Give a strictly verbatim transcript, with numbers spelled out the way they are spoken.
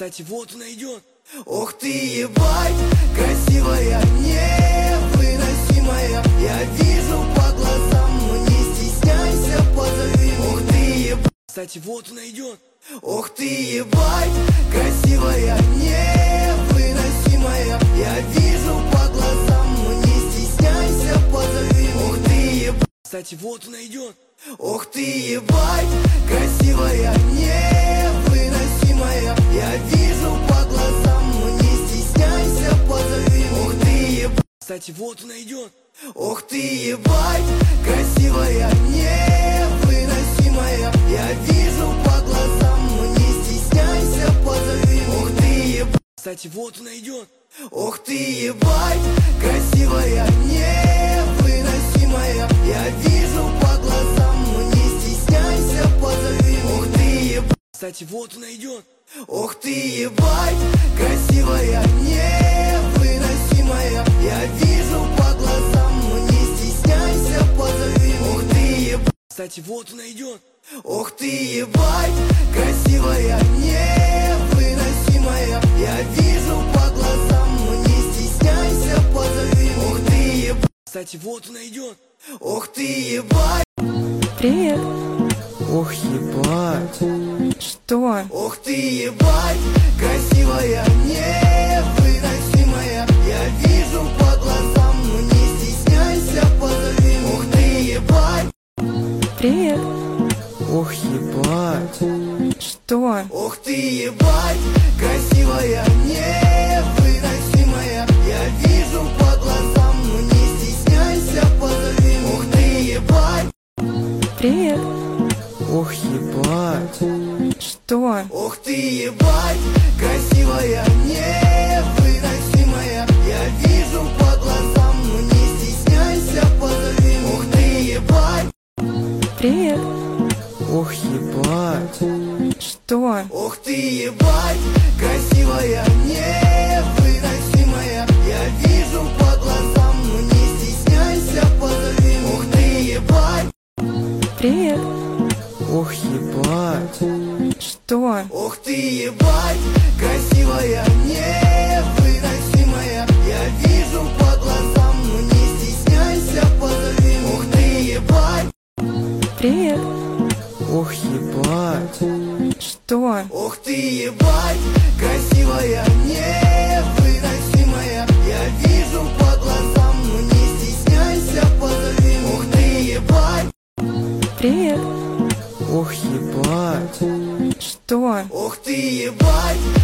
Кстати, вот он идет. Ох ты, ебать, красивая, невыносимая. Я вижу по глазам, но не стесняйся, позови. Ох ты, ебать. Кстати, вот он идет. Ох ты, ебать, красивая, невыносимая. Я вижу по глазам, но не стесняйся, позови. Ох ты, ебать. Кстати, вот он идет. Ох ты, ебать, красивая, невыносимая. Я вижу по глазам, но не стесняйся, позови. Ох ты, ебать. Кстати, вот он идет. Ох ты, ебать, красивая, невыносимая. Я вижу по глазам, но не стесняйся, позови. Ох ты, ебать. Кстати, вот он идет. Ох ты, ебать, красивая, невыносимая. Я вижу по глазам, но не стесняйся, позови. Ох ты, ебать. Кстати, вот он идет. Ох ты, ебать, красивая, невыносимая. Я вижу по глазам, но не стесняйся, позови. Ох ты, ебать. Кстати, вот он идет. Ох ты, ебать, красивая, невыносимая. Я вижу по глазам, но не стесняйся, позови. Ох ты, ебать. Кстати, вот он идет. Ох ты, ебать. Привет. Ох, ебать. Что? Ох ты, ебать, красивая, невыносимая. Я вижу по глазам, но не стесняйся, позови. Ох ты, ебать. Привет. Ох, ебать. Что? Ох ты, ебать, красивая, невыносимая. Я вижу по глазам, но не стесняйся, позови. Ох ты, ебать. Привет. Ох, ебать. Что? Ох ты, ебать, красивая, невыносимая. Я вижу по глазам, но не стесняйся, позови. Ох ты, ебать. Привет. Ох, ебать. Что? Ох ты, ебать, красивая, невыносимая. Я вижу по глазам, но не стесняйся, позови. Ох ты, ебать. Привет. Ох, ебать. Что? Ох ты, ебать, красивая, невыносимая. Я вижу по глазам, но не стесняйся, позови. Ох ты, ебать. Привет. Ох, ебать. Что? Ох ты, ебать, красивая, невыносимая. Я вижу по глазам, но не стесняйся, позови. Ох ты, ебать. Привет. Ох, ебать. Что? Ох ты, ебать,